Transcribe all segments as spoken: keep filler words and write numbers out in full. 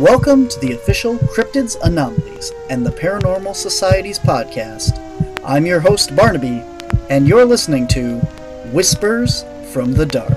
Welcome to the official Cryptids, Anomalies, and the Paranormal Society's podcast. I'm your host, Barnaby, and you're listening to Whispers from the Dark.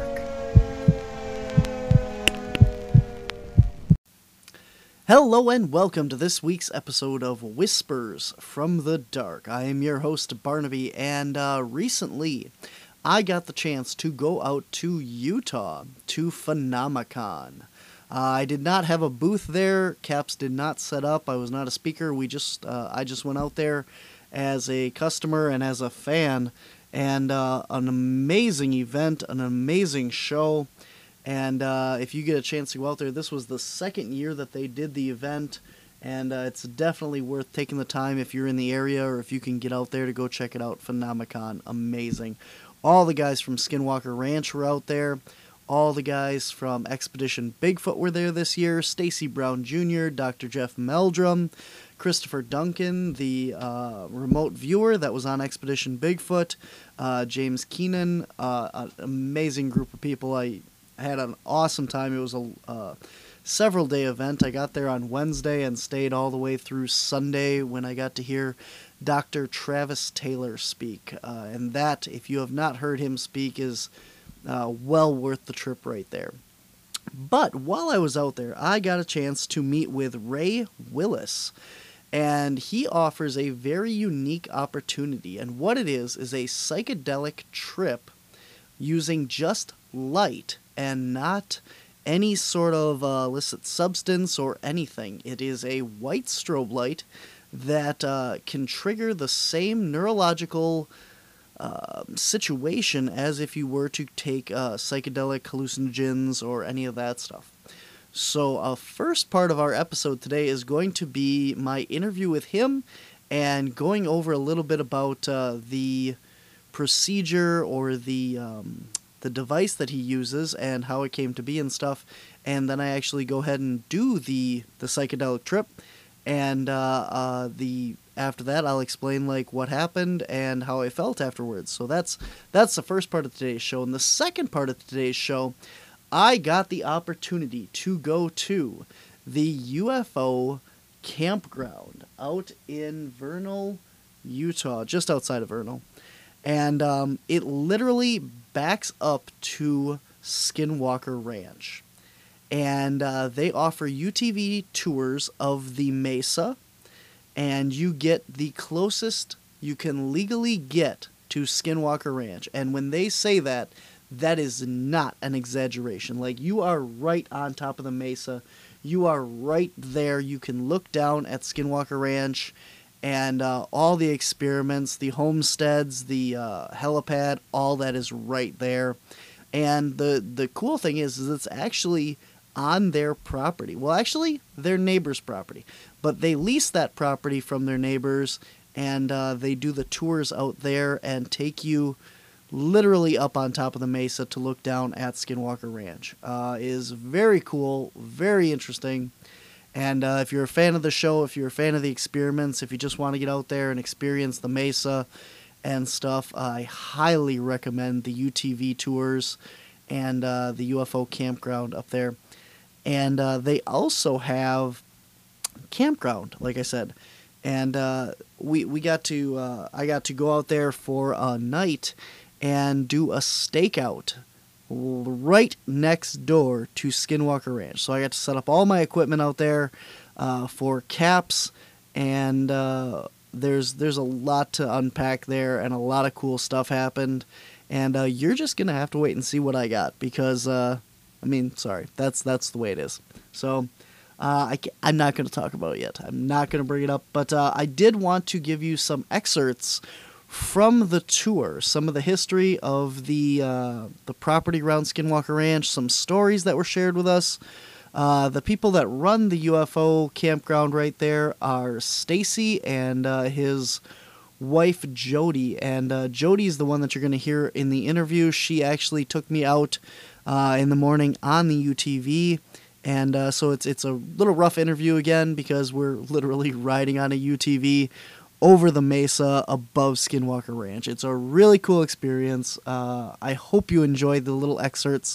Hello and welcome to this week's episode of Whispers from the Dark. I am your host, Barnaby, and uh, recently I got the chance to go out to Utah to Phenomicon. Uh, I did not have a booth there. Caps did not set up. I was not a speaker. We just uh, I just went out there as a customer and as a fan, and uh, an amazing event, an amazing show. And uh, if you get a chance to go out there, this was the second year that they did the event, and uh, it's definitely worth taking the time if you're in the area or if you can get out there to go check it out. Phenomicon, amazing. All the guys from Skinwalker Ranch were out there. All the guys from Expedition Bigfoot were there this year. Stacy Brown Junior, Doctor Jeff Meldrum, Christopher Duncan, the uh, remote viewer that was on Expedition Bigfoot, uh, James Keenan, uh, an amazing group of people. I had an awesome time. It was a uh, several day event. I got there on Wednesday and stayed all the way through Sunday when I got to hear Doctor Travis Taylor speak. Uh, and that, if you have not heard him speak, is uh, well worth the trip right there. But while I was out there, I got a chance to meet with Ray Willis. And he offers a very unique opportunity. And what it is, is a psychedelic trip using just light and not any sort of uh, illicit substance or anything. It is a white strobe light that uh, can trigger the same neurological uh, situation as if you were to take uh, psychedelic hallucinogens or any of that stuff. So a uh, first part of our episode today is going to be my interview with him and going over a little bit about uh, the procedure or the um, the device that he uses and how it came to be and stuff. And then I actually go ahead and do the the psychedelic trip. And uh, uh, the after that, I'll explain like what happened and how I felt afterwards. So that's that's the first part of today's show. And the second part of today's show, I got the opportunity to go to the U F O campground out in Vernal, Utah, just outside of Vernal. And um, it literally backs up to Skinwalker Ranch. And uh, they offer U T V tours of the mesa, and you get the closest you can legally get to Skinwalker Ranch. And when they say that, that is not an exaggeration. Like, you are right on top of the mesa. You are right there. You can look down at Skinwalker Ranch and uh, all the experiments, the homesteads, the uh, helipad, all that is right there. And the, the cool thing is, is it's actually on their property. Well, actually, their neighbor's property. But they lease that property from their neighbors, and uh, they do the tours out there and take you literally up on top of the mesa to look down at Skinwalker Ranch. Uh, is very cool, very interesting. And uh, if you're a fan of the show, if you're a fan of the experiments, if you just want to get out there and experience the mesa and stuff, I highly recommend the U T V tours and uh, the U F O campground up there. And uh, they also have campground, like I said. And uh, we we got to uh, I got to go out there for a night and do a stakeout right next door to Skinwalker Ranch. So I got to set up all my equipment out there uh, for caps, and uh, there's there's a lot to unpack there, and a lot of cool stuff happened. And uh, you're just gonna have to wait and see what I got, because uh, I mean, sorry, that's that's the way it is. So uh, I I'm not gonna talk about it yet. I'm not gonna bring it up, but uh, I did want to give you some excerpts from the tour, some of the history of the uh, the property around Skinwalker Ranch, some stories that were shared with us. Uh, the people that run the U F O campground right there are Stacy and uh, his wife Jody, and uh, Jody's the one that you're going to hear in the interview. She actually took me out uh, in the morning on the U T V, and uh, so it's it's a little rough interview again because we're literally riding on a U T V over the mesa above Skinwalker Ranch. It's a really cool experience. Uh, I hope you enjoyed the little excerpts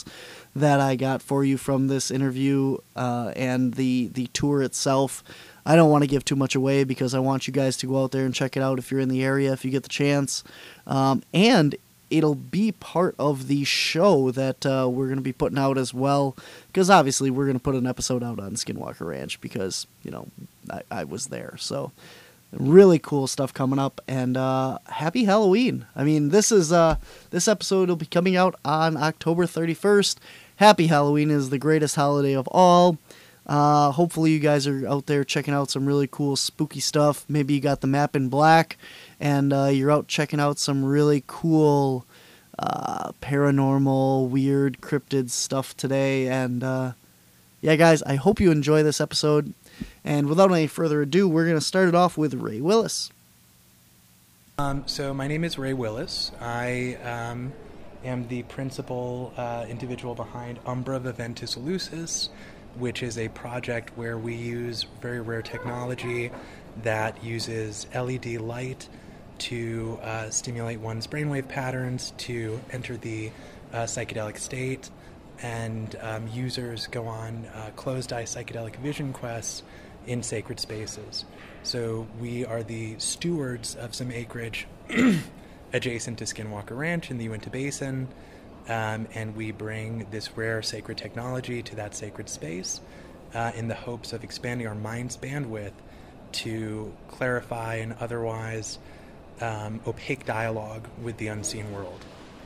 that I got for you from this interview uh, and the, the tour itself. I don't want to give too much away because I want you guys to go out there and check it out if you're in the area, if you get the chance. Um, and it'll be part of the show that uh, we're going to be putting out as well, because obviously we're going to put an episode out on Skinwalker Ranch because, you know, I, I was there. So really cool stuff coming up, and uh, happy Halloween. I mean, this is uh, this episode will be coming out on October thirty-first. Happy Halloween is the greatest holiday of all. Uh, hopefully you guys are out there checking out some really cool spooky stuff. Maybe you got the map in black and uh, you're out checking out some really cool uh, paranormal, weird, cryptid stuff today. And uh, yeah, guys, I hope you enjoy this episode. And without any further ado, we're going to start it off with Ray Willis. Um, so my name is Ray Willis. I um, am the principal uh, individual behind Umbra Viventus Lucis, which is a project where we use very rare technology that uses L E D light to uh, stimulate one's brainwave patterns to enter the uh, psychedelic state, and um, users go on uh, closed-eye psychedelic vision quests in sacred spaces. So we are the stewards of some acreage adjacent to Skinwalker Ranch in the Uinta Basin, Um, and we bring this rare sacred technology to that sacred space uh, in the hopes of expanding our mind's bandwidth to clarify an otherwise um, opaque dialogue with the unseen world.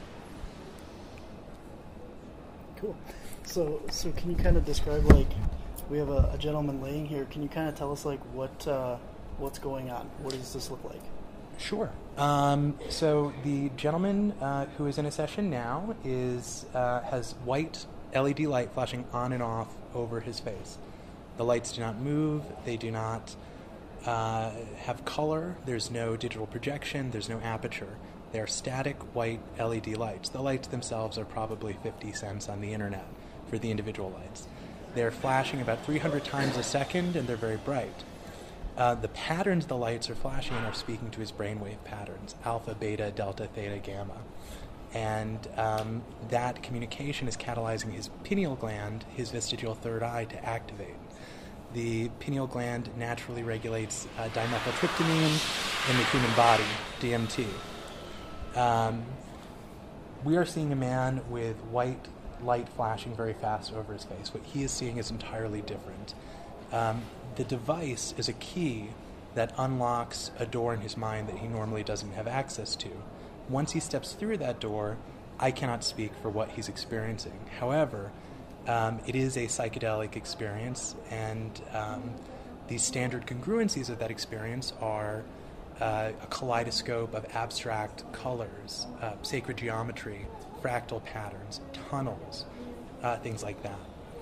Cool. So, so can you kind of describe, like, we have a, a gentleman laying here. Can you kind of tell us, like, what uh, what's going on? What does this look like? Sure. Um, so the gentleman uh, who is in a session now is uh, has white L E D light flashing on and off over his face. The lights do not move. They do not uh, have color. There's no digital projection. There's no aperture. They're static white L E D lights. The lights themselves are probably fifty cents on the internet for the individual lights. They're flashing about three hundred times a second, and they're very bright. Uh, the patterns the lights are flashing in are speaking to his brainwave patterns, alpha, beta, delta, theta, gamma. And um, that communication is catalyzing his pineal gland, his vestigial third eye, to activate. The pineal gland naturally regulates uh, dimethyltryptamine in the human body, D M T. Um, we are seeing a man with white light flashing very fast over his face. What he is seeing is entirely different. Um, the device is a key that unlocks a door in his mind that he normally doesn't have access to. Once he steps through that door, I cannot speak for what he's experiencing. However, um, it is a psychedelic experience, and um, the standard congruencies of that experience are uh, a kaleidoscope of abstract colors, uh, sacred geometry, fractal patterns, tunnels, uh, things like that.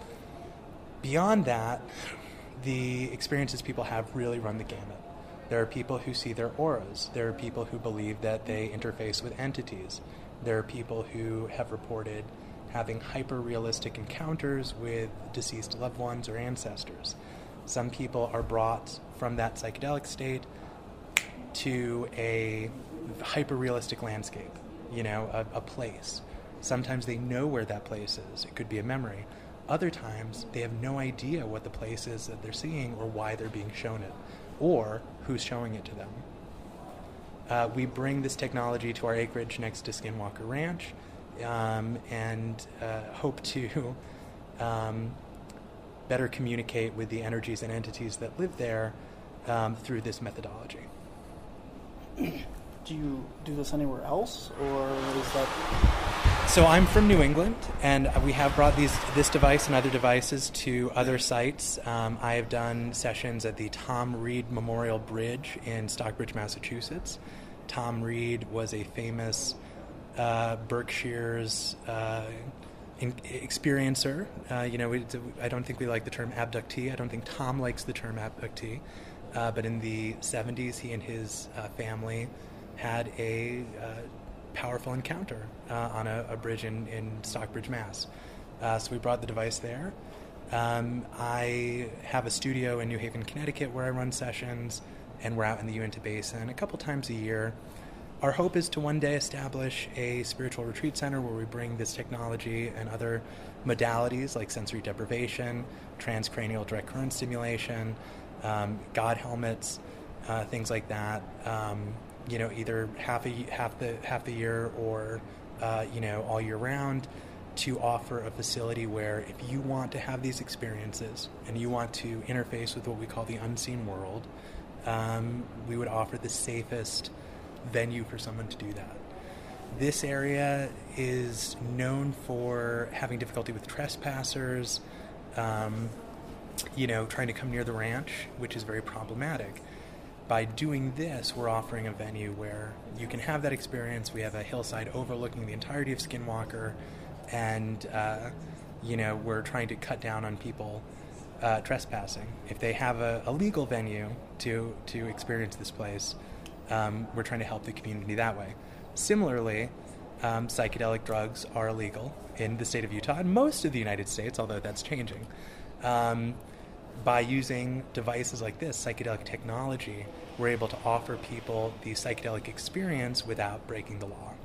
Beyond that, the experiences people have really run the gamut. There are people who see their auras. There are people who believe that they interface with entities. There are people who have reported having hyper-realistic encounters with deceased loved ones or ancestors. Some people are brought from that psychedelic state to a hyper-realistic landscape, you know, a, a place. Sometimes they know where that place is. It could be a memory. Other times, they have no idea what the place is that they're seeing or why they're being shown it, or who's showing it to them. Uh, we bring this technology to our acreage next to Skinwalker Ranch, um, and uh, hope to um, better communicate with the energies and entities that live there um, through this methodology. Do you do this anywhere else, or is that... So I'm from New England, and we have brought these this device and other devices to other sites. Um, I have done sessions at the Tom Reed Memorial Bridge in Stockbridge, Massachusetts. Tom Reed was a famous uh, Berkshire's uh, in, experiencer. Uh, you know, we, I don't think we like the term abductee. I don't think Tom likes the term abductee. Uh, but in the seventies, he and his uh, family had a uh, powerful encounter uh, on a, a bridge in, in Stockbridge, Mass. Uh, so we brought the device there. Um, I have a studio in New Haven, Connecticut, where I run sessions, and we're out in the Uinta Basin a couple times a year. our hope is to one day establish a spiritual retreat center where we bring this technology and other modalities like sensory deprivation, transcranial direct current stimulation, um, God helmets, uh, things like that. Um, you know, either half a half the half the year or uh, you know all year round, to offer a facility where if you want to have these experiences and you want to interface with what we call the unseen world, um, we would offer the safest venue for someone to do that. This area is known for having difficulty with trespassers, um, you know, trying to come near the ranch, which is very problematic. By doing this, we're offering a venue where you can have that experience. We have a hillside overlooking the entirety of Skinwalker, and, uh, you know, we're trying to cut down on people uh, trespassing. If they have a, a legal venue to, to experience this place, um, we're trying to help the community that way. Similarly, um, psychedelic drugs are illegal in the state of Utah and most of the United States, although that's changing. Um, by using devices like this, psychedelic technology, we're able to offer people the psychedelic experience without breaking the law.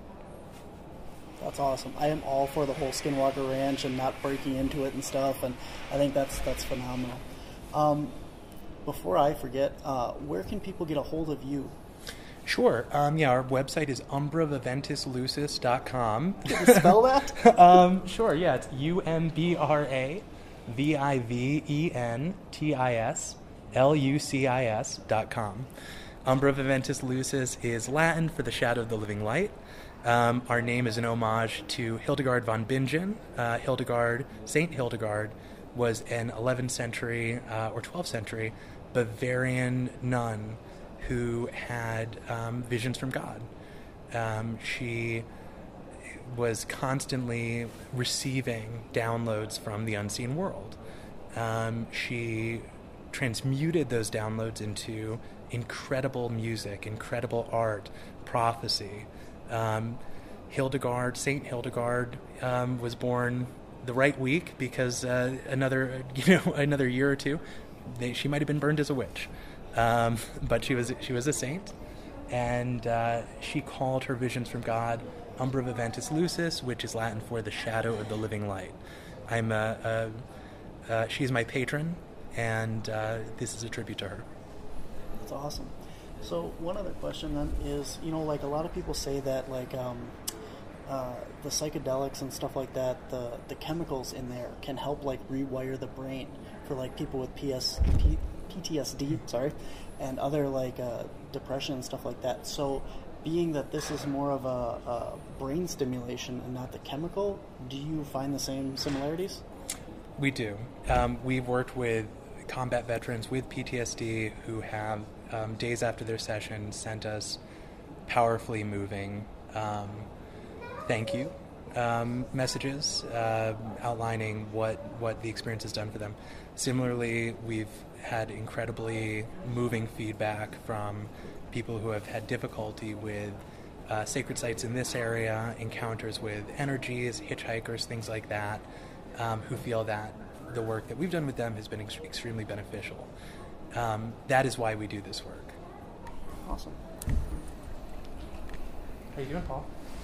That's awesome. I am all for the whole Skinwalker Ranch and not breaking into it and stuff, and I think that's that's phenomenal. Um, before I forget, uh, where can people get a hold of you? Sure. Um, yeah, our website is umbra viventis lucis dot com. Can you spell that? um, sure, yeah. It's U M B R A V I V E N T I S L U C I S dot com. Umbra viventis lucis is Latin for the shadow of the living light. Um, our name is an homage to Hildegard von Bingen. Uh, Hildegard, Saint Hildegard, was an eleventh century uh, or twelfth century Bavarian nun who had um, visions from God. Um, she was constantly receiving downloads from the unseen world. Um, she transmuted those downloads into incredible music, incredible art, prophecy. Um, Hildegard, Saint Hildegard, um, was born the right week because uh, another, you know, another year or two, they, she might have been burned as a witch. Um, but she was she was a saint, and uh, she called her visions from God Umbra Viventis Lucis, which is Latin for the shadow of the living light. I'm a, a, uh, she's my patron, and uh, this is a tribute to her. That's awesome. So one other question then is, you know, like a lot of people say that like um, uh, the psychedelics and stuff like that, the the chemicals in there can help like rewire the brain for like people with P S P. P T S D, sorry, and other like uh, depression and stuff like that. So, being that this is more of a, a brain stimulation and not the chemical, do you find the same similarities? We do. Um, we've worked with combat veterans with P T S D who have um, days after their session sent us powerfully moving um, thank you um, messages uh, outlining what what the experience has done for them. Similarly, we've had incredibly moving feedback from people who have had difficulty with uh, sacred sites in this area, encounters with energies, hitchhikers, things like that, um, who feel that the work that we've done with them has been ex- extremely beneficial. Um, that is why we do this work. Awesome. How you doing, Paul?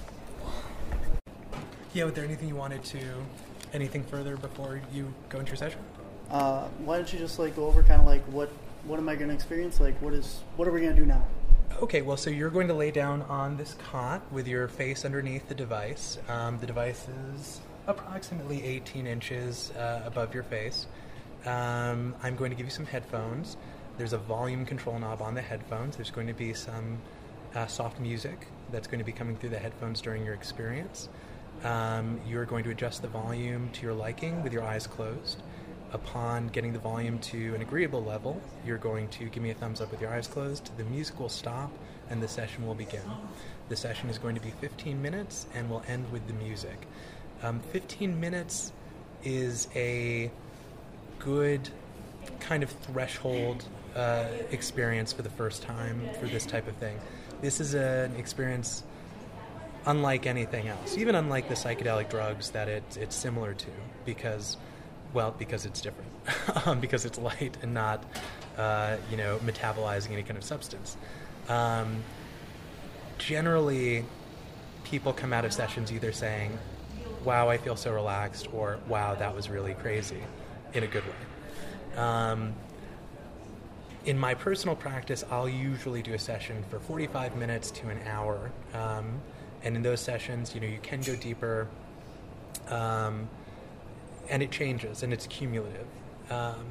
Yeah, was there anything you wanted to, anything further before you go into your session? Uh, why don't you just like go over kind of like what what am I going to experience? Like what is what are we going to do now? Okay, well, so you're going to lay down on this cot with your face underneath the device. Um, the device is approximately eighteen inches uh, above your face. Um, I'm going to give you some headphones. There's a volume control knob on the headphones. There's going to be some uh, soft music that's going to be coming through the headphones during your experience. Um, you're going to adjust the volume to your liking with your eyes closed. Upon getting the volume to an agreeable level, you're going to give me a thumbs up with your eyes closed. The music will stop and the session will begin. The session is going to be fifteen minutes and will end with the music. Um, fifteen minutes is a good kind of threshold uh, experience for the first time for this type of thing. This is a, an experience unlike anything else, even unlike the psychedelic drugs that it, it's similar to, because Well, because it's different, um, because it's light and not, uh, you know, metabolizing any kind of substance. Um, generally, people come out of sessions either saying, wow, I feel so relaxed, or wow, that was really crazy, in a good way. Um, in my personal practice, I'll usually do a session for forty-five minutes to an hour. Um, and in those sessions, you know, you can go deeper, um, and it changes, and it's cumulative. Um,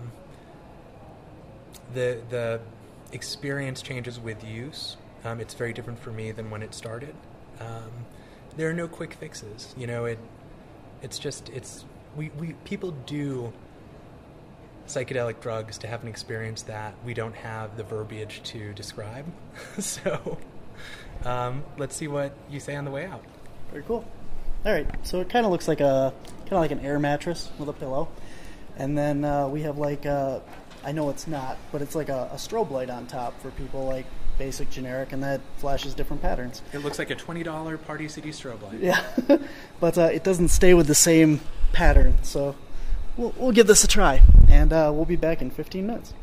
the the experience changes with use. Um, it's very different for me than when it started. Um, there are no quick fixes. You know, it it's just it's we, we people do psychedelic drugs to have an experience that we don't have the verbiage to describe. So um, let's see what you say on the way out. Very cool. All right, so it kind of looks like a kind of like an air mattress with a pillow, and then uh, we have like a, I know it's not, but it's like a, a strobe light on top for people like basic generic, and that flashes different patterns. It looks like a twenty dollars Party City strobe light. Yeah, but uh, it doesn't stay with the same pattern, so we'll, we'll give this a try, and uh, we'll be back in fifteen minutes.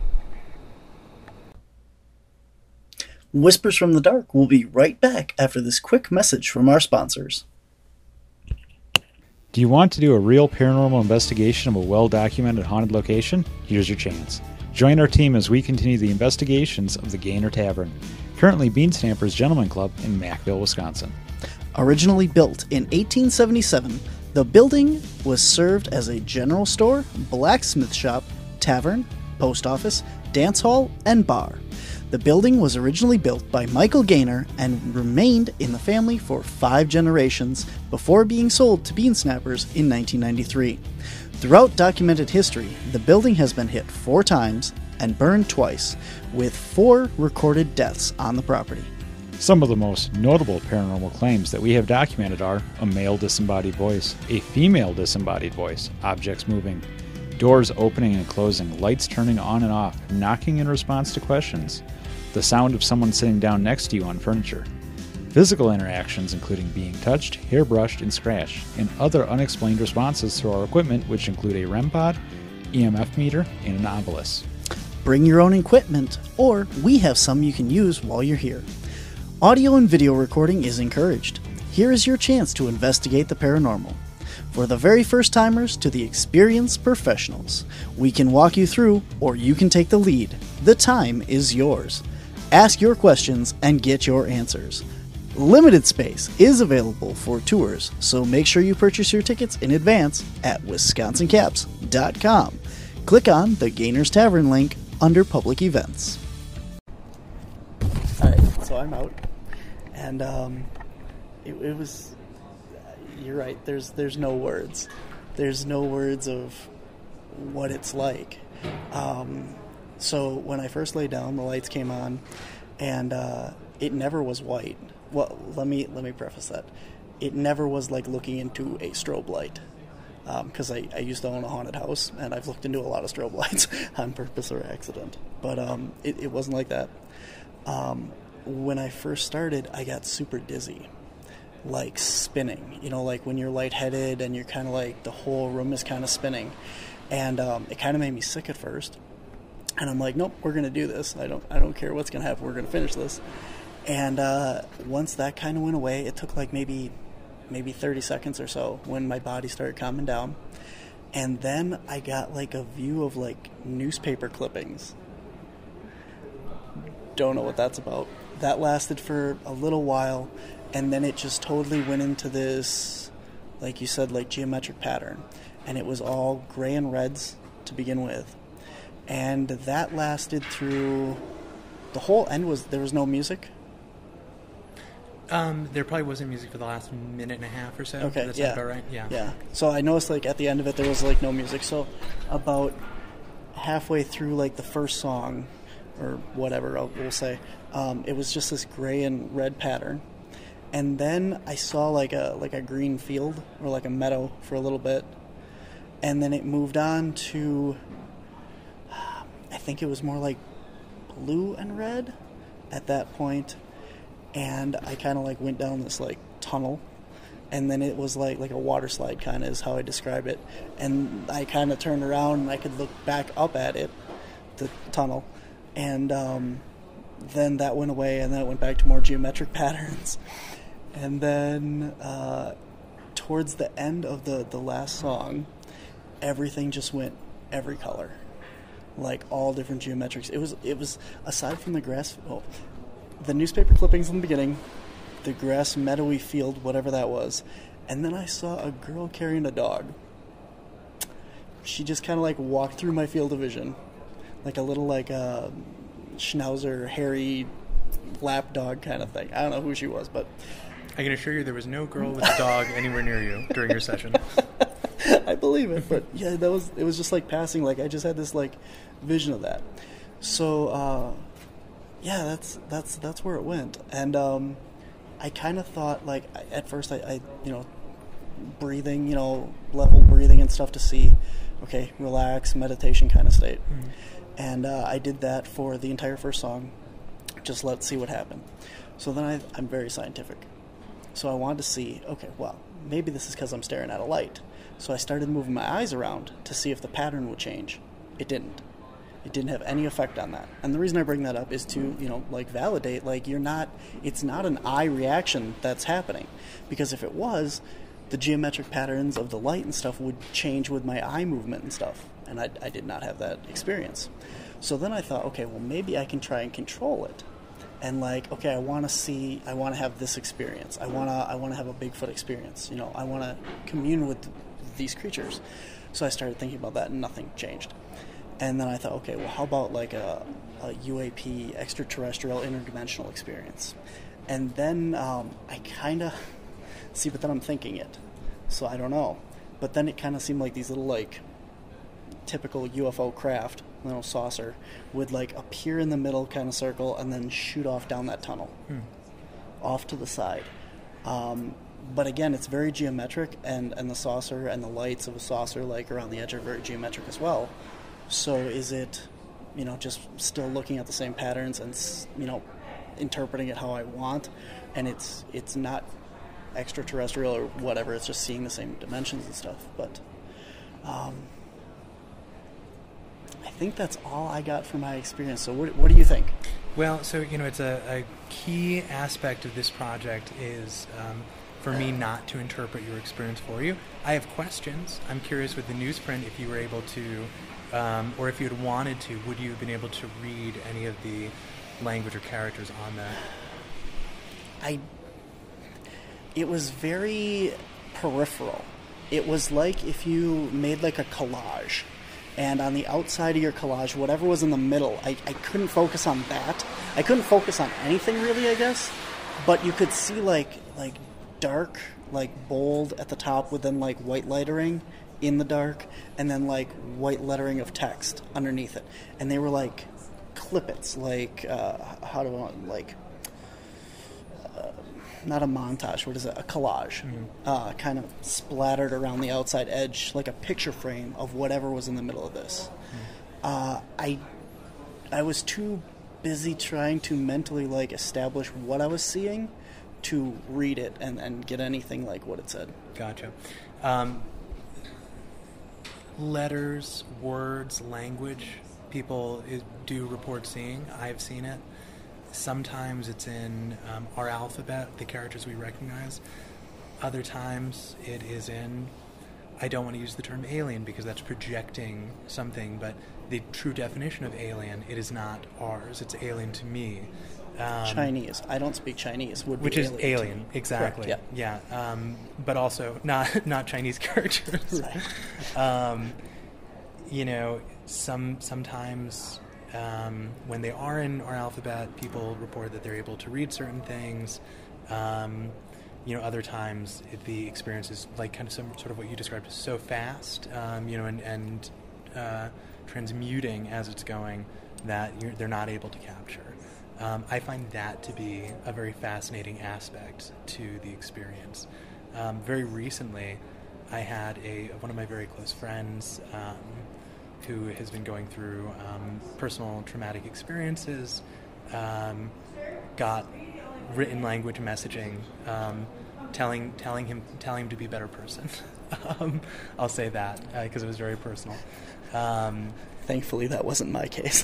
Whispers from the Dark will be right back after this quick message from our sponsors. Do you want to do a real paranormal investigation of a well-documented haunted location? Here's your chance. Join our team as we continue the investigations of the Gainer Tavern, currently Bean Stamper's Gentleman Club in Mackville, Wisconsin. Originally built in eighteen seventy-seven, the building was served as a general store, blacksmith shop, tavern, post office, dance hall, and bar. The building was originally built by Michael Gainer and remained in the family for five generations before being sold to Bean Snappers in nineteen ninety-three. Throughout documented history, the building has been hit four times and burned twice, with four recorded deaths on the property. Some of the most notable paranormal claims that we have documented are a male disembodied voice, a female disembodied voice, objects moving, doors opening and closing, lights turning on and off, knocking in response to questions, the sound of someone sitting down next to you on furniture, physical interactions including being touched, hairbrushed, and scratched, and other unexplained responses through our equipment, which include a R E M pod, E M F meter, and an obelisk. Bring your own equipment, or we have some you can use while you're here. Audio and video recording is encouraged. Here is your chance to investigate the paranormal. For the very first timers to the experienced professionals, we can walk you through, or you can take the lead. The time is yours. Ask your questions and get your answers. Limited space is available for tours, so make sure you purchase your tickets in advance at wisconsin caps dot com. Click on the Gainer's Tavern link under public events. Alright, so I'm out, and um, it, it was, you're right, there's, there's no words. There's no words of what it's like. Um, so when I first laid down, the lights came on, and uh, it never was white. Well, let me let me preface that. It never was like looking into a strobe light, because um, I, I used to own a haunted house, and I've looked into a lot of strobe lights on purpose or accident. But um, it, it wasn't like that. Um, when I first started, I got super dizzy, like spinning. You know, like when you're lightheaded and you're kind of like the whole room is kind of spinning, and um, it kind of made me sick at first. And I'm like, nope, we're gonna do this. I don't I don't care what's gonna happen. We're gonna finish this. And uh, once that kind of went away, it took like maybe maybe thirty seconds or so when my body started calming down. And then I got like a view of like newspaper clippings. Don't know what that's about. That lasted for a little while, and then it just totally went into this, like you said, like geometric pattern. And it was all gray and reds to begin with. And that lasted through, the whole end was, there was no music. Um, there probably wasn't music for the last minute and a half or so. Okay, That's yeah. about right. Yeah. Yeah. So I noticed, like, at the end of it, there was, like, no music. So about halfway through, like, the first song, or whatever I'll, we'll say, um, it was just this gray and red pattern. And then I saw, like, a like a green field, or, like, a meadow for a little bit. And then it moved on to, I think it was more like blue and red at that point. And I kind of like went down this like tunnel, and then it was like like a water slide kind of is how I describe it. And I kind of turned around and I could look back up at it, the tunnel, and um, then that went away, and then it went back to more geometric patterns. And then uh, towards the end of the, the last song, everything just went every color, like all different geometrics. It was it was aside from the grass, oh, the newspaper clippings in the beginning, the grass meadowy field, whatever that was, and then I saw a girl carrying a dog. She just kind of like walked through my field of vision, like a little like uh, schnauzer, hairy lap dog kind of thing. I don't know who she was, but I can assure you there was no girl with a dog anywhere near you during your session. I believe it, but yeah, that was it was just like passing. Like I just had this like vision of that. So uh, yeah, that's that's that's where it went, and um, I kind of thought like at first I, I you know breathing, you know level breathing and stuff to see, okay, relax, meditation kind of state, mm-hmm. and uh, I did that for the entire first song. Just let's see what happened. So then I, I'm very scientific. So I wanted to see, okay, well, maybe this is because I'm staring at a light. So I started moving my eyes around to see if the pattern would change. It didn't. It didn't have any effect on that. And the reason I bring that up is to, you know, like validate, like you're not, it's not an eye reaction that's happening. Because if it was, the geometric patterns of the light and stuff would change with my eye movement and stuff. And I, I did not have that experience. So then I thought, okay, well, maybe I can try and control it. And like, okay, I want to see, I want to have this experience. I want to, I want to have a Bigfoot experience. You know, I want to commune with these creatures. So I started thinking about that, and nothing changed. And then I thought, okay, well, how about like a, a U A P, extraterrestrial interdimensional experience? And then um, I kind of see, but then I'm thinking it, so I don't know. But then it kind of seemed like these little like typical U F O craft, little saucer, would like appear in the middle kind of circle and then shoot off down that tunnel, hmm. off to the side. Um, but again, it's very geometric, and, and the saucer and the lights of a saucer like around the edge are very geometric as well. So is it, you know, just still looking at the same patterns and, you know, interpreting it how I want, and it's it's not extraterrestrial or whatever, it's just seeing the same dimensions and stuff. But um, I think that's all I got from my experience. So what, what do you think? Well, so, you know, it's a, a key aspect of this project is um, for me not to interpret your experience for you. I have questions. I'm curious with the newsprint if you were able to, um, or if you had wanted to, would you have been able to read any of the language or characters on that? I, it was very peripheral. It was like if you made like a collage, and on the outside of your collage, whatever was in the middle, I, I couldn't focus on that. I couldn't focus on anything really, I guess. But you could see like like dark, like bold at the top with then like white lettering in the dark, and then like white lettering of text underneath it. And they were like clippets, like uh, how do I want like uh, not a montage, what is it? A collage, mm-hmm. uh, kind of splattered around the outside edge, like a picture frame of whatever was in the middle of this. Mm-hmm. Uh, I, I was too busy trying to mentally like establish what I was seeing to read it and, and get anything like what it said. Gotcha. Um, letters, words, language, people do report seeing. I've seen it. Sometimes it's in um, our alphabet, the characters we recognize. Other times it is in, I don't want to use the term alien because that's projecting something, but the true definition of alien, it is not ours. It's alien to me. Um, Chinese. I don't speak Chinese. Would be which is alien, alien, exactly. Correct, yeah, yeah. Um, but also not not Chinese characters. Right. um, you know, some sometimes. Um, when they are in our alphabet, people report that they're able to read certain things. Um, you know, other times it, the experience is like kind of some sort of what you described as so fast, um, you know, and, and uh, transmuting as it's going that you're, they're not able to capture. Um, I find that to be a very fascinating aspect to the experience. Um, very recently, I had a one of my very close friends um, who has been going through um, personal traumatic experiences, um, got written language messaging, um, telling telling him telling him to be a better person. um, I'll say that because uh, it was very personal. Um, Thankfully, that wasn't my case.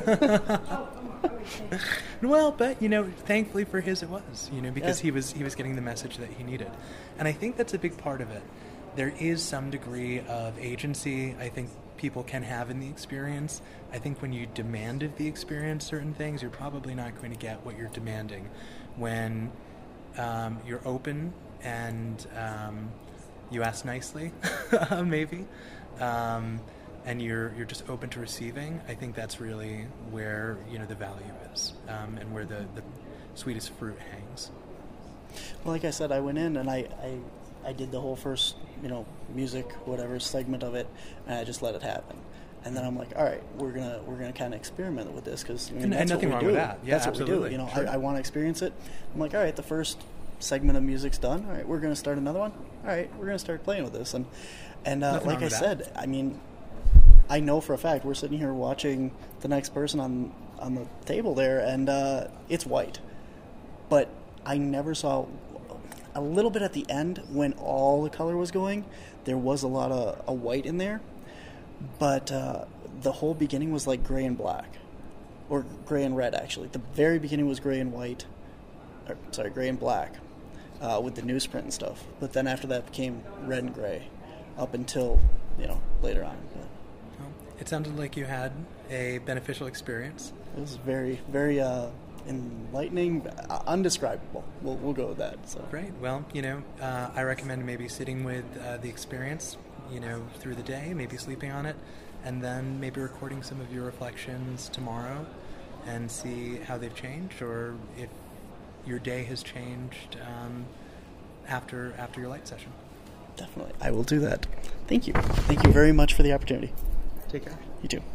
Well, but, you know, thankfully for his it was, you know, because Yeah. he was he was getting the message that he needed. And I think that's a big part of it. There is some degree of agency I think people can have in the experience. I think when you demand of the experience certain things, you're probably not going to get what you're demanding. When um, you're open and um, you ask nicely, maybe, um, and you're you're just open to receiving, I think that's really where, you know, the value is, um, and where the, the sweetest fruit hangs. Well, like I said, I went in and I, I, I did the whole first, you know, music, whatever segment of it, and I just let it happen. And then I'm like, all right, we're gonna we're gonna kind of experiment with this because I mean, And- that's and nothing what we wrong do. with that. Yeah, that's what absolutely. we do. You know, Sure. I, I want to experience it. I'm like, all right, the first segment of music's done. All right, we're gonna start another one. All right, we're gonna start playing with this. And and uh, Nothing like wrong I with that. said, I mean, I know for a fact we're sitting here watching the next person on on the table there, and uh, it's white. But I never saw a little bit at the end when all the color was going. There was a lot of a white in there, but uh, the whole beginning was like gray and black, or gray and red actually. The very beginning was gray and white, or, sorry, gray and black, uh, with the newsprint and stuff. But then after that became red and gray, up until you know later on. But Well, it sounded like you had a beneficial experience. it was very, very uh, enlightening, uh, undescribable. We'll we'll go with that. So. Great. Well, you know, uh, I recommend maybe sitting with uh, the experience, you know, through the day, maybe sleeping on it, and then maybe recording some of your reflections tomorrow and see how they've changed, or if your day has changed um, after after your light session. Definitely. I will do that. Thank you. Thank you very much for the opportunity. Take care. You too.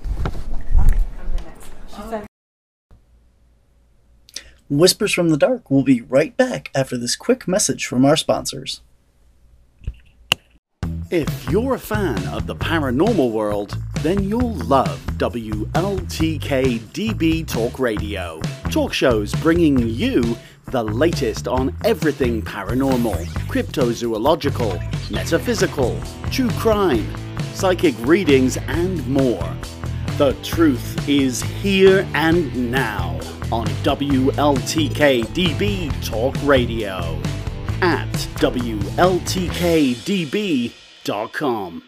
She said, Whispers from the Dark will be right back after this quick message from our sponsors. If you're a fan of the paranormal world, then you'll love W L T K D B Talk Radio. Talk shows bringing you the latest on everything paranormal, cryptozoological, metaphysical, true crime, psychic readings, and more. The truth is here and now on W L T K D B Talk Radio at W L T K D B dot com.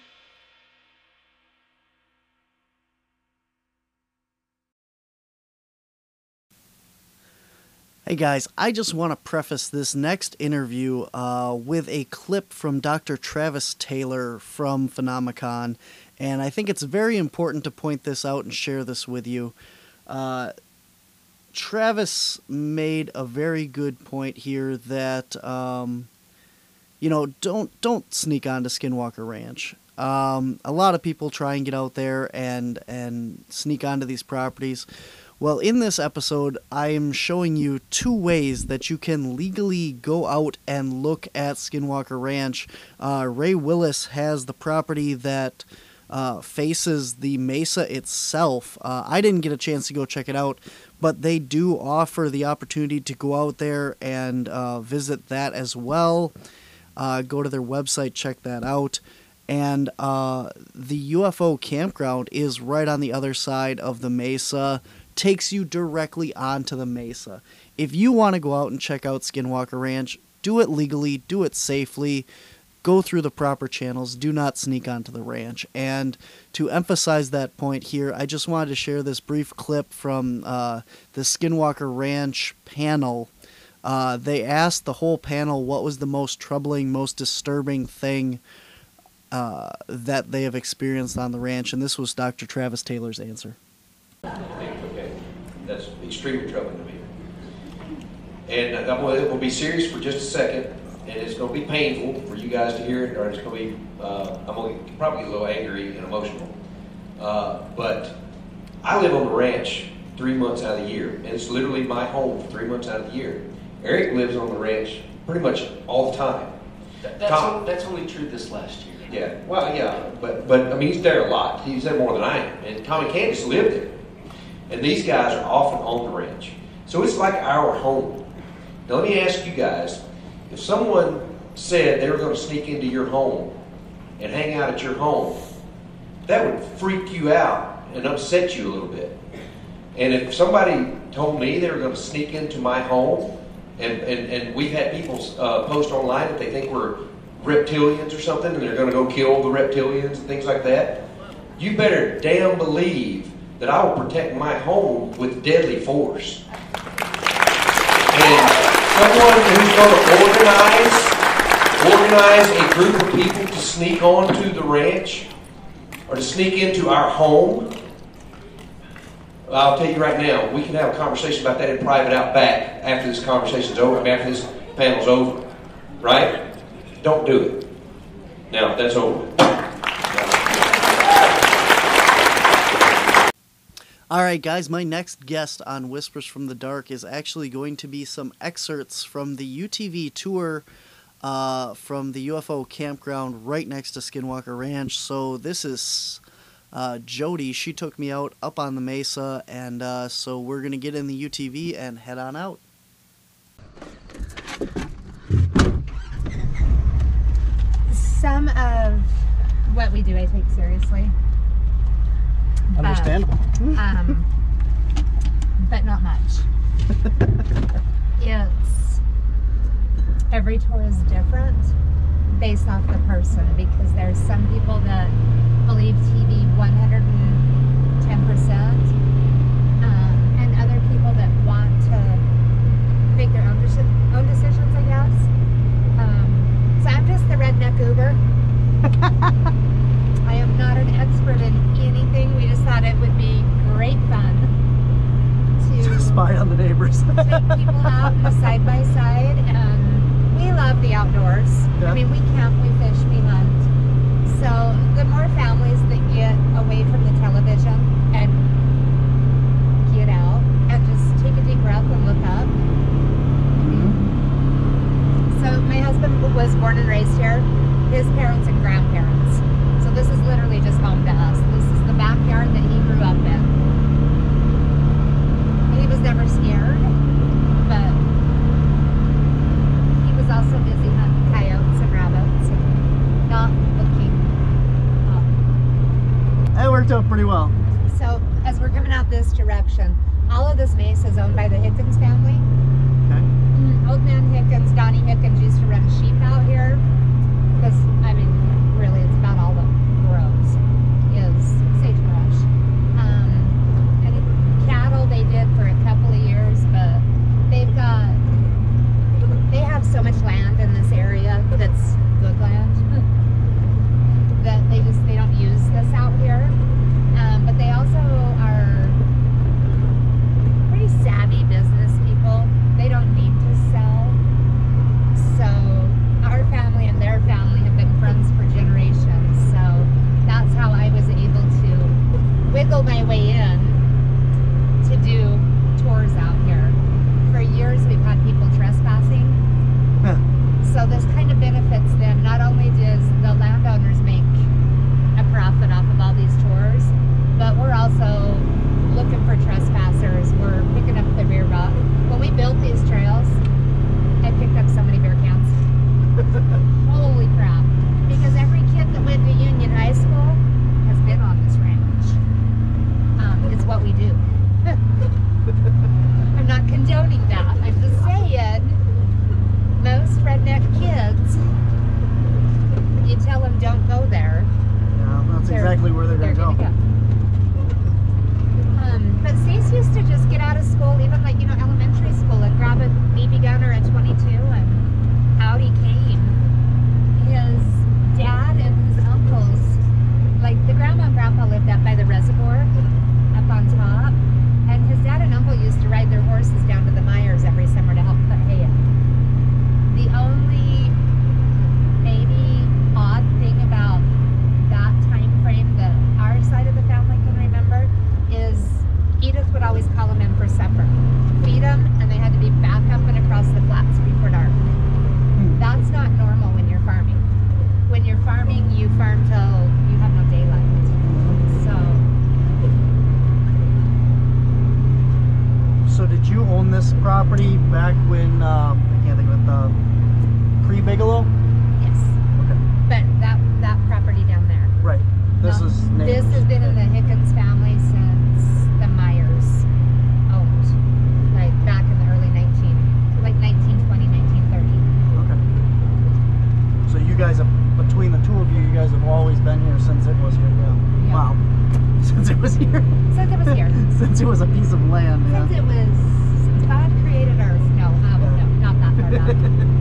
Hey guys, I just want to preface this next interview uh, with a clip from Doctor Travis Taylor from Phenomicon, and I think it's very important to point this out and share this with you. Uh, Travis made a very good point here that, um, you know, don't don't sneak onto Skinwalker Ranch. Um, a lot of people try and get out there and and sneak onto these properties. Well, in this episode, I am showing you two ways that you can legally go out and look at Skinwalker Ranch. Uh, Ray Willis has the property that uh, faces the mesa itself. Uh, I didn't get a chance to go check it out, but they do offer the opportunity to go out there and uh, visit that as well. Uh, go to their website, check that out. And uh, the U F O campground is right on the other side of the mesa. Takes you directly onto the mesa. If you want to go out and check out Skinwalker Ranch, do it legally, do it safely, go through the proper channels, do not sneak onto the ranch. And to emphasize that point here, I just wanted to share this brief clip from uh, the Skinwalker Ranch panel. Uh, they asked the whole panel what was the most troubling, most disturbing thing uh, that they have experienced on the ranch, and this was Doctor Travis Taylor's answer. Okay, that's extremely troubling to me. And I'm gonna, it will be serious for just a second, and it's going to be painful for you guys to hear it, or it's going to be, uh, I'm going to probably get a little angry and emotional. Uh, but I live on the ranch three months out of the year, and it's literally my home three months out of the year. Eric lives on the ranch pretty much all the time. That, that's, Tom, o- that's only true this last year. yeah, well, yeah, but, but I mean, he's there a lot. He's there more than I am. And Tom and Candace live there. And these guys are often on the ranch. So it's like our home. Now let me ask you guys, if someone said they were going to sneak into your home and hang out at your home, that would freak you out and upset you a little bit. And if somebody told me they were going to sneak into my home, and, and, and we've had people uh, post online that they think we're reptilians or something, and they're going to go kill the reptilians and things like that, you better damn believe that I will protect my home with deadly force. And someone who's going to organize, organize a group of people to sneak onto the ranch or to sneak into our home, I'll tell you right now, we can have a conversation about that in private out back after this conversation's over, I mean, after this panel's over. Right? Don't do it. Now, that's over. Alright guys, my next guest on Whispers from the Dark is actually going to be some excerpts from the U T V tour uh, from the U F O campground right next to Skinwalker Ranch. So this is uh, Jody. She took me out up on the mesa, and uh, so we're going to get in the U T V and head on out. Some of what we do I take seriously. Understandable. But, um, but not much. It's every tour is different based off the person, because there's some people that believe T V one hundred ten percent, um, and other people that want to make their own, deci- own decisions, I guess. Um, so I'm just the redneck Uber. I am not an expert in anything. We just thought it would be great fun to Spy on the neighbors. take people out in a side by side, and we love the outdoors. Yeah. I mean, we camp, we fish, we hunt. So the more families that get away from the television and get out and just take a deep breath and look up. So my husband was born and raised here. His parents and grandparents. So this is literally just home to us. This is the backyard that he grew up in. He was never scared, but he was also busy hunting coyotes and rabbits and not looking up. That worked out pretty well. So as we're coming out this direction, all of this mesa is owned by the Hickens family. Okay. Old man Hickens, Donnie Hickens, used to run sheep out here. Because, I mean, really, it's about all that grows is sagebrush. Um, and cattle they did for a couple of years, but they've got, they have so much land in this area that's good land that they just, they don't use this out here. Um, but they also are pretty savvy business people. They don't need to sell. So our family and their family have been friends for generations, so that's how I was able to wiggle my way in to do tours out here. For years we've had people trespassing, Huh. so this kind of benefits them. Not only does the landowners make a profit off of all these tours, but we're also looking for trespassers. We're picking up the rear rock. When we built these trails, I picked up so many bear cans. Holy crap. Because every kid that went to Union High School has been on this ranch. Um, it's what we do. I'm not condoning that. I'm just saying, most redneck kids, you tell them don't go there. Yeah, that's exactly where they're, they're going to go. gonna go. Um, but Stace used to just get out of school, even like, you know, elementary school, and grab a B B gun or a twenty-two, and out he came. His dad and his uncles, like the grandma and grandpa lived up by the reservoir, up on top, and his dad and uncle used to ride their horses down to the Myers every summer to help put hay in. The only maybe odd thing about that time frame that our side of the family can remember is Edith would always call them in for supper, feed them, and they had to be back up and across the flats before dark. That's not normal when you're farming. When you're farming, you farm till you have no daylight. So. So did you own this property back when, um, I can't think of it, the pre-Bigelow? Yes. Okay. But that that property down there. Right. This No, is This neighbors. has been in the Hickens family here? Since it was here. Since it was a piece of land, yeah. Since it was God created Earth. No, um, no, not that far back.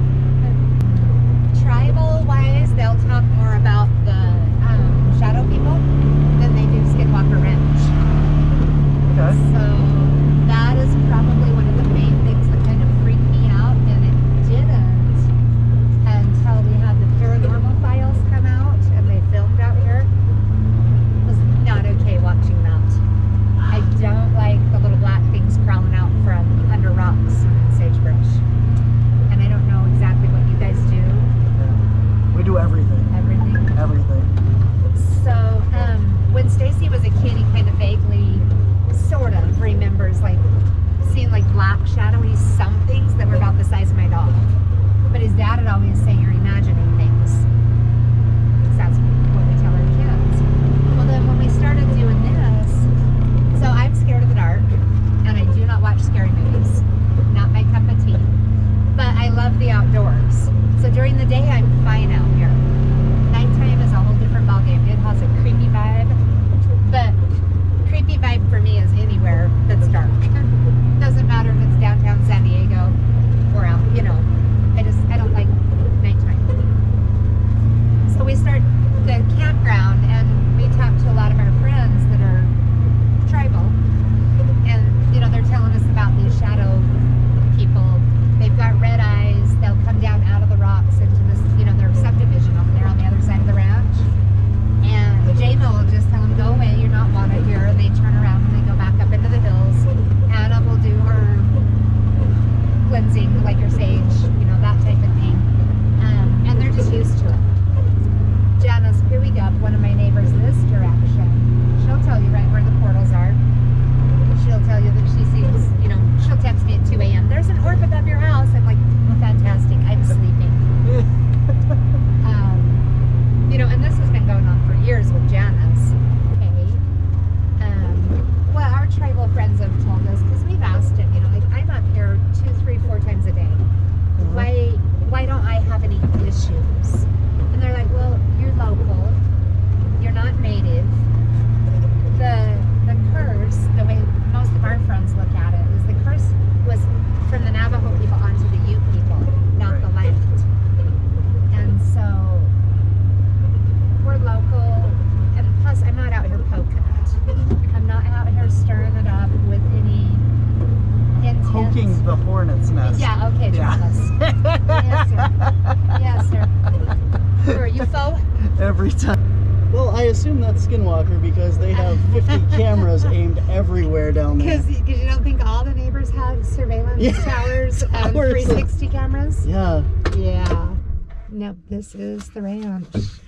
Tribal wise, they'll talk more about the um, shadow people than they do Skinwalker Ranch. Okay. So that is probably one of the main things that kind of freaked me out, and it didn't until we had the paranormal files come out and they filmed out here. It was not okay watching that. I don't like the little black things crawling out from under rocks and sagebrush. And I don't know exactly what you guys do. We do everything. Everything. Everything. So, um, when Stacy was a kid, he kind of vaguely, sort of, remembers like seeing like black, shadowy somethings that were about the size of my dog. But his dad would always say, "You're imagining things." Because that's what we tell our kids. Well, then when we started doing this, so I'm scared of the dark, and I do not watch scary movies. Not my cup of tea. But I love the outdoors. So during the day, I'm fine out here. Nighttime is a whole different ballgame. It has a creepy vibe. But creepy vibe for me is anywhere that's dark. Doesn't matter if it's downtown San Diego or out, you know. I just, I don't like nighttime. So we start the campground, and we talk to a lot of our friends that are tribal. And, you know, they're telling us about these shadow people. They've got red eyes. They'll come down out of the rocks into this, you know, their subdivision over there on the other side of the ranch. And J-Mo will just tell them, "Go away, you're not wanted here." And they turn around and they go back up into the hills. Anna will do her cleansing, like your sage, you know, that type of thing. Um, and they're just used to it. Janice, here we go. One of my neighbors this direction. She'll tell you right where the portals are. She'll tell you that she sees, you know, she'll text me at two a.m. "There's an orb above your house." I'm like, fantastic, I'm sleeping. um, you know, and this has been going on for years with Janice. Okay. Um, well, our tribal friends have told us, because we've asked it, you know, like, I'm up here two, three, four times a day. Why, why don't I have any issues? And they're like, "Well, you're local. You're not native. The the curse, the way most of our friends look at it, is the curse was from the Navajo people onto the Ute people, not right. the land. And so we're local, and plus I'm not out here poking it. I'm not out here stirring it up with any intent. Poking the hornet's nest. Yeah, okay, Travis. Yeah. Yes, sir. Yes, sir. Who are you, foe? Every time. Well, I assume that's Skinwalker because they have fifty cameras aimed everywhere down there. Because you don't think all the neighbors have surveillance Yeah. towers and Towers. three sixty cameras? Yeah. Yeah. Nope, this is the ranch.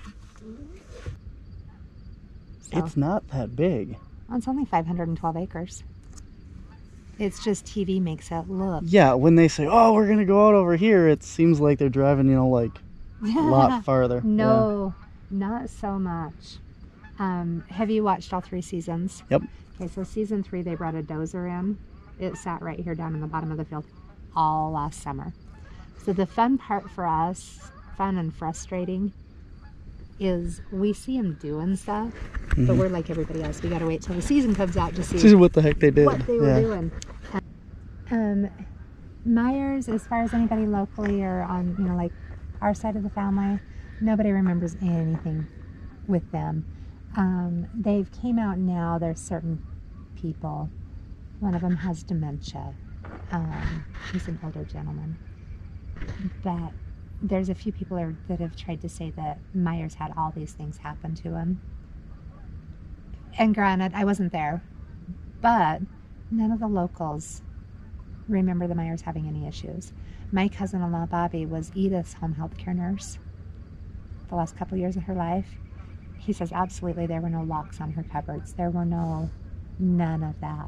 So, It's not that big. well, it's only five hundred twelve acres. It's just T V makes it look. Yeah, when they say, "Oh, we're gonna go out over here," it seems like they're driving, you know, like a lot farther. No, not so much. Um, have you watched all three seasons? Yep. Okay, so season three, they brought a dozer in. It sat right here down in the bottom of the field all last summer. So the fun part for us, fun and frustrating, is we see them doing stuff, mm-hmm. but we're like everybody else. We gotta wait till the season comes out to see, See what the heck they did. what they were yeah. doing. Um, Myers, as far as anybody locally or on, you know, like our side of the family, nobody remembers anything with them. Um, they've came out now. There's certain people. One of them has dementia. Um, he's an older gentleman. But there's a few people are, that have tried to say that Myers had all these things happen to him. And granted, I wasn't there, but none of the locals remember the Myers having any issues. My cousin-in-law, Bobby, was Edith's home health care nurse the last couple of years of her life. He says absolutely there were no locks on her cupboards. There were no, none of that.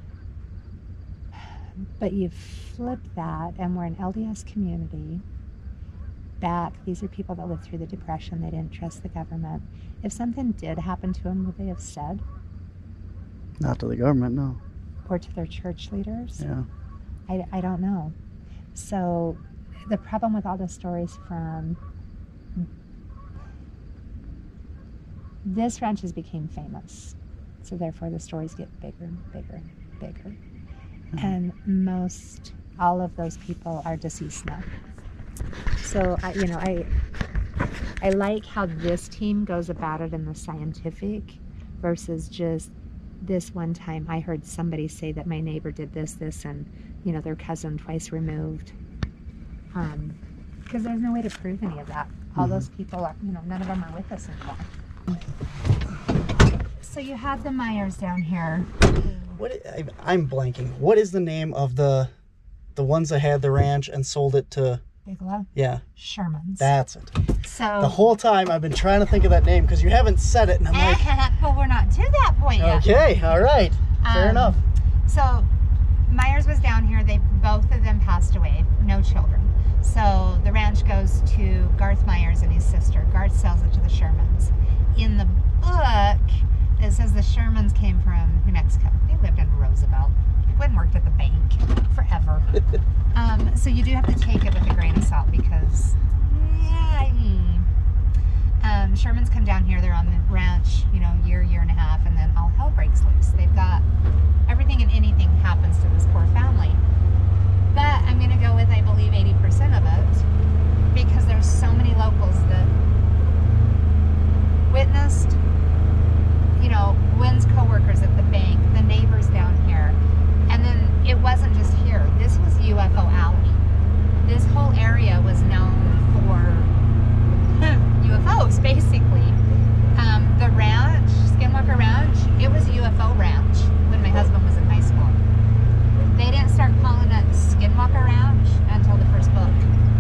But you flip that, and we're an L D S community. Back, these are people that lived through the Depression. They didn't trust the government. If something did happen to them, would they have said? Not to the government, no. Or to their church leaders? Yeah. I, I don't know. So the problem with all the stories from this ranch has became famous So therefore the stories get bigger and bigger and bigger. Mm-hmm. And most, all of those people are deceased now. So, I, you know, I I like how this team goes about it in the scientific versus just this one time I heard somebody say that my neighbor did this, this, and, you know, their cousin twice removed. Um, because there's no way to prove any of that. All mm-hmm. those people are, you know, none of them are with us anymore. So you have the Myers down here. What I, I'm blanking. What is the name of the the ones that had the ranch and sold it to? Bigelow? Yeah. Sherman's. That's it. So the whole time I've been trying to think of that name because you haven't said it, and I'm like, well, we're not to that point yet. Okay, all right, fair um, enough. So Myers was down here. They both of them passed away, no children. So the ranch goes to Garth Myers and his sister. Garth sells it to the Shermans. In the book, it says the Shermans came from New Mexico. They lived in Roosevelt. Gwen worked at the bank forever. um, so you do have to take it with a grain of salt because, yeah, I mean, um, Shermans come down here. They're on the ranch, you know, year, year and a half, and then all hell breaks loose. They've got everything and anything happens to this poor family. But I'm going to go with, I believe, eighty percent of it because there's so many locals that witnessed, you know, Gwen's coworkers at the bank, the neighbors down here. And then it wasn't just here. This was U F O Alley. This whole area was known for U F Os, basically. Um, the ranch, Skinwalker Ranch, it was U F O Ranch when my husband was in high school. They didn't start calling it Skinwalker Ranch until the first book.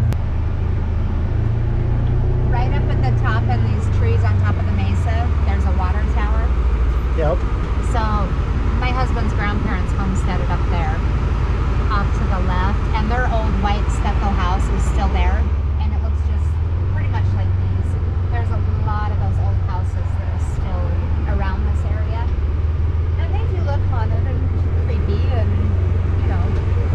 Right up at the top in these trees on top of the mesa, there's a water tower. Yep. So my husband's grandparents homesteaded up there, off to the left, and their old white stucco house is still there, and it looks just pretty much like these. There's a lot of those old houses that are still around this area, and they do look haunted and creepy, and you know.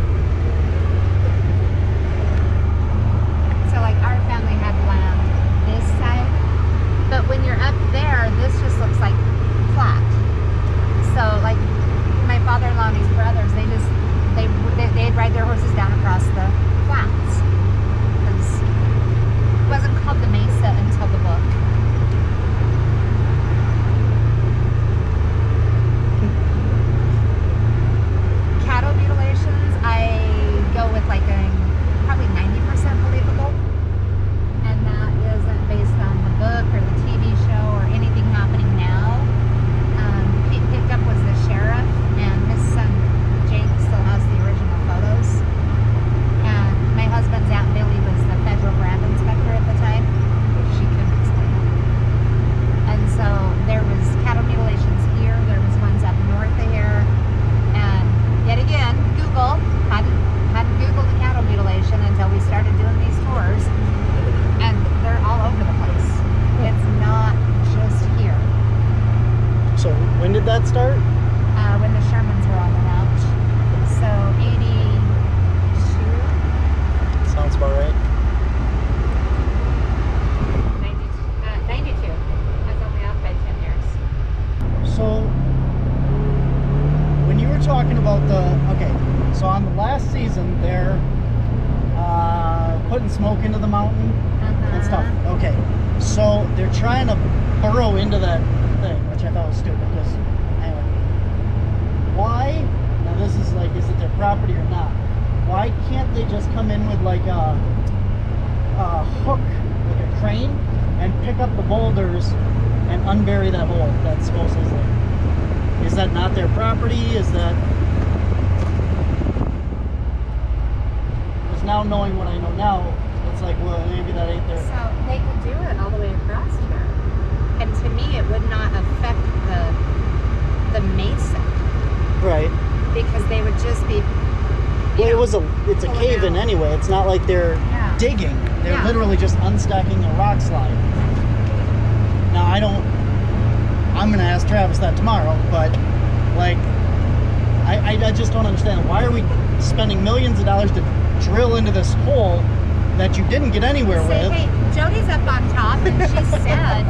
So like our family had land this side, but when you're up there, this just looks like flat. So like my father-in-law and his brothers, they just they they they'd ride their horses down across the flats. It wasn't called the Mesa until the book. Cattle mutilations, I go with like a probably ninety percent believable, and that isn't based on the book or the T V show or anything happening now. Picked up was the sheriff, and his son Jake still has the original photos. And my husband's Aunt Billy was the federal brand inspector at the time, which she couldn't explain it. And so there was cattle mutilations here, there was ones up north of here, and yet again, Google hadn't hadn't Googled the cattle mutilation until we started doing these tours, and they're all over the place. It's not just here. So when did that start? Uh, when the Shermans were on the ranch. So eighty-two? Sounds about right. ninety-two. Uh, ninety-two. I was only off by ten years. So when you were talking about the, okay, so on the last season they're uh, putting smoke into the mountain Uh-huh. and stuff. Okay, so they're trying to burrow into that thing, which I thought was stupid because anyway, why, now this is like, is it their property or not, why can't they just come in with like a, a hook, like a crane, and pick up the boulders and unbury that hole that's supposedly there? Is that not their property? Is that, because now knowing what I know now, it's like, well, maybe that ain't their. So they could do it all the way across here. And to me, it would not affect the the mesa. Right. Because they would just be. Well, it was a, it's a cave-in anyway. It's not like they're Yeah. digging. They're Yeah. literally just unstacking a rock slide. Now, I don't, I'm going to ask Travis that tomorrow, but, like, I, I, I just don't understand. Why are we spending millions of dollars to drill into this hole that you didn't get anywhere Say, with. hey, Jody's up on top, and she said,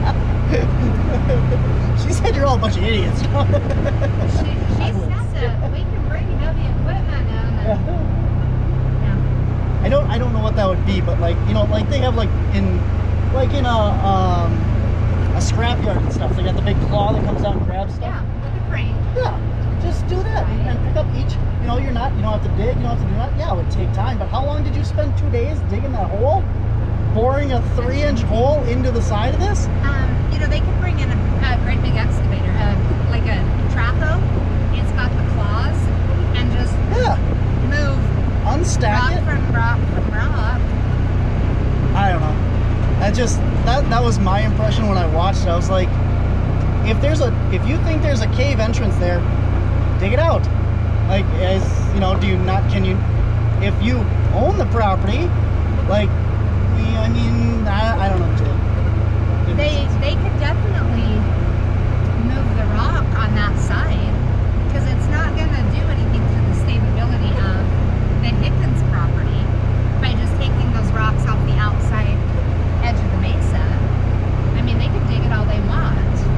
She said you're all a bunch of idiots. she, she said that we can bring heavy equipment in. And, yeah. I don't I don't know what that would be, but like, you know, like they have like in like in a um a scrapyard and stuff. They got the big claw that comes out and grabs stuff. Yeah, with a crane. Yeah, just do that and, and pick up each. You know, you're not. You don't have to dig. You don't have to do that. Yeah, it would take time. But how long did you spend two days digging that hole, boring a three-inch hole into the side of this? Um, you know, they could bring in a, a great big excavator, uh, like a trapo. It's got the claws, and just Yeah, move unstack rock it. from rock from rock. I don't know. That just that that was my impression when I watched it. I was like, if there's a if you think there's a cave entrance there, dig it out. Like, as you know, do you not? Can you? If you own the property, like, I mean, I, I don't know. Jay. They they could definitely move the rock on that side, because it's not going to do anything to the stability of the Hickens property by just taking those rocks off the outside edge of the mesa. I mean, they could dig it all they want.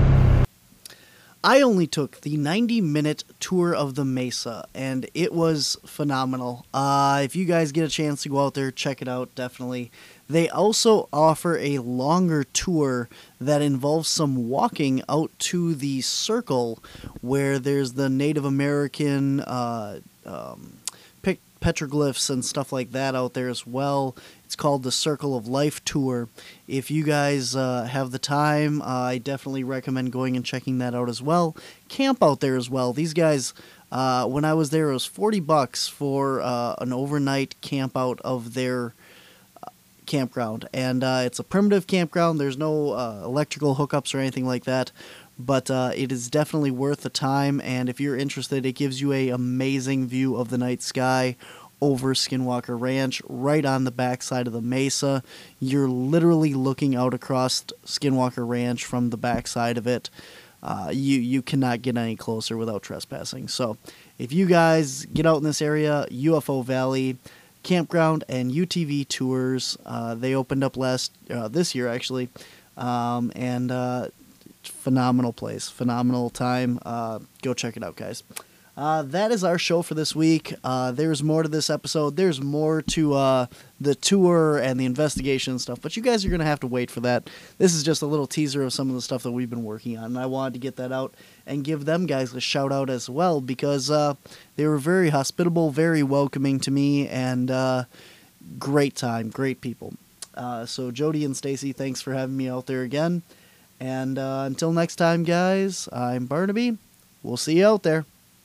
I only took the ninety minute tour of the Mesa, and it was phenomenal. Uh, if you guys get a chance to go out there, check it out, definitely. They also offer a longer tour that involves some walking out to the circle where there's the Native American uh, um, pic- petroglyphs and stuff like that out there as well. It's called the Circle of Life Tour. If you guys uh, have the time, uh, I definitely recommend going and checking that out as well. Camp out there as well. These guys, uh, when I was there, it was forty bucks for uh, an overnight camp out of their uh, campground. And uh, it's a primitive campground. There's no uh, electrical hookups or anything like that. But uh, it is definitely worth the time. And if you're interested, it gives you an amazing view of the night sky over Skinwalker Ranch, right on the backside of the mesa. You're literally looking out across Skinwalker Ranch from the backside of it. Uh, you you cannot get any closer without trespassing. So if you guys get out in this area, U F O Valley Campground and U T V Tours, uh, they opened up last uh, this year actually, um, and uh, phenomenal place, phenomenal time. Uh, go check it out, guys. Uh, that is our show for this week. Uh, there's more to this episode. There's more to uh, the tour and the investigation and stuff, but you guys are going to have to wait for that. This is just a little teaser of some of the stuff that we've been working on, and I wanted to get that out and give them guys a shout out as well, because uh, they were very hospitable, very welcoming to me, and uh, great time, great people. Uh, so Jody and Stacy, thanks for having me out there again. And uh, until next time, guys, I'm Barnaby. We'll see you out there.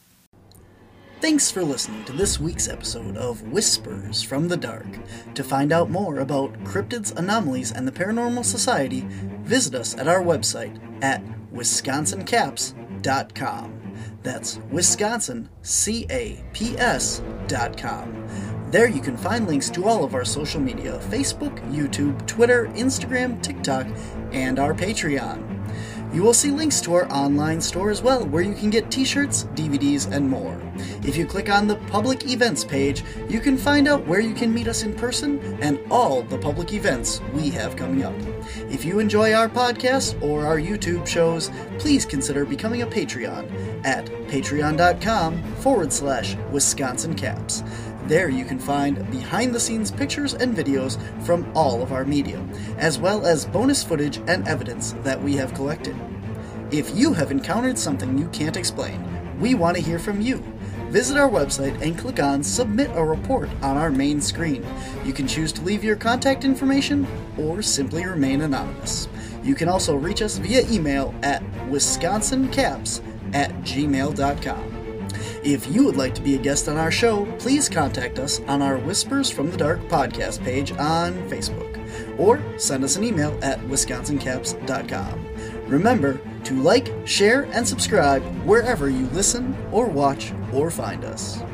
Thanks for listening to this week's episode of Whispers from the Dark. To find out more about cryptids, anomalies, and the Paranormal Society, visit us at our website at wisconsin caps dot com. That's Wisconsin, C A P S dot com. There you can find links to all of our social media, Facebook, YouTube, Twitter, Instagram, TikTok, and our Patreon. You will see links to our online store as well, where you can get t-shirts, D V Ds, and more. If you click on the public events page, you can find out where you can meet us in person and all the public events we have coming up. If you enjoy our podcast or our YouTube shows, please consider becoming a Patreon at patreon.com forward slash Wisconsin Caps. There you can find behind-the-scenes pictures and videos from all of our media, as well as bonus footage and evidence that we have collected. If you have encountered something you can't explain, we want to hear from you. Visit our website and click on Submit a Report on our main screen. You can choose to leave your contact information or simply remain anonymous. You can also reach us via email at wisconsincaps at gmail dot com. If you would like to be a guest on our show, please contact us on our Whispers from the Dark podcast page on Facebook, or send us an email at wisconsin caps dot com. Remember to like, share, and subscribe wherever you listen or watch or find us.